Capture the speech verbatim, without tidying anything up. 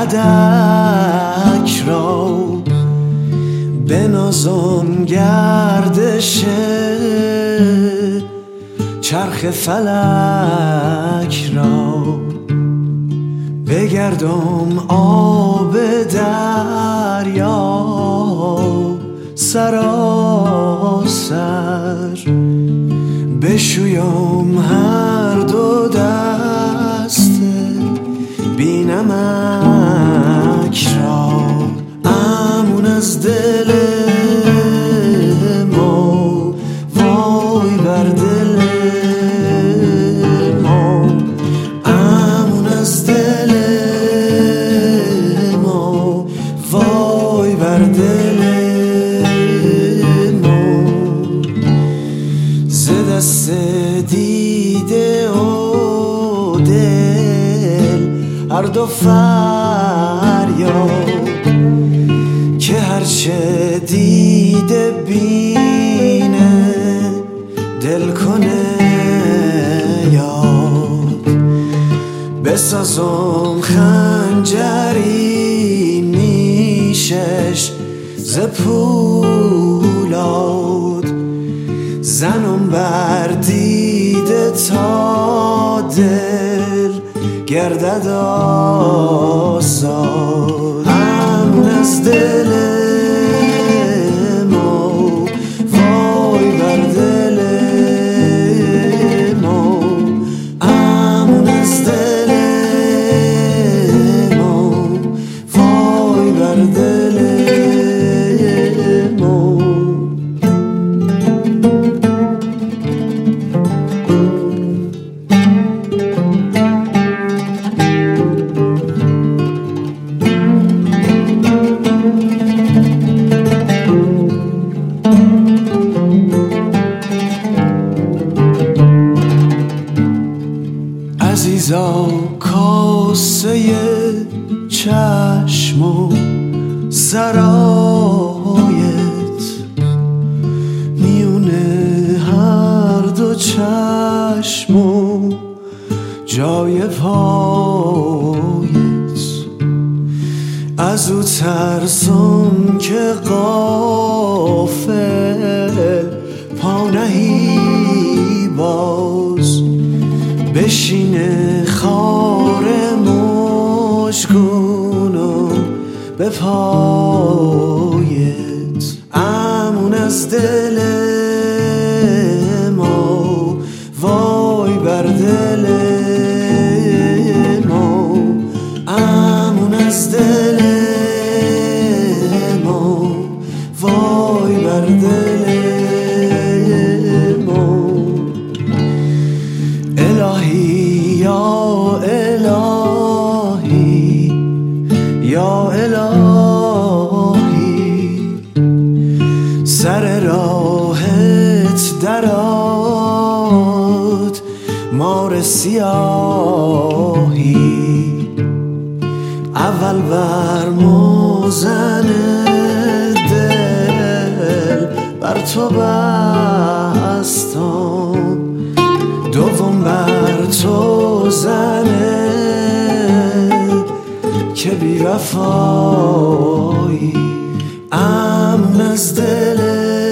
فلک را بنازم گردش چرخ فلک را، بگردم آب دریا سراسر، بشویم هر دو دست بینمک را. امون از دل ما، وای بر دل ما، امون از دل ما، وای بر دل ما. ز دست دیده و دل هر دو فریاد، که هرچه دیده بینه دل کنه یاد. بسازم خنجری نیشش ز پولاد، زنم بر دیده تا دل گردد آزاد. امون از دل ما، وای بر دل ما، امون از دل ما، وای بر دل ما. عزیزا کاسه چشم و سرایت، میونه هر دو چشم و جای پایت. از او ترسم که غافل پا نهی باز، بشینه خار مشکونم به پایت. امون از دل ما، وای بر دل ما، امون از دل ما، وای بر دل ما. الهی یا الهی یا الهی، سر راهت درات مار سیاهی. اول بر موزن دل بر تو بستم، دوم بر تو زنه که بی وفایی. امن از دل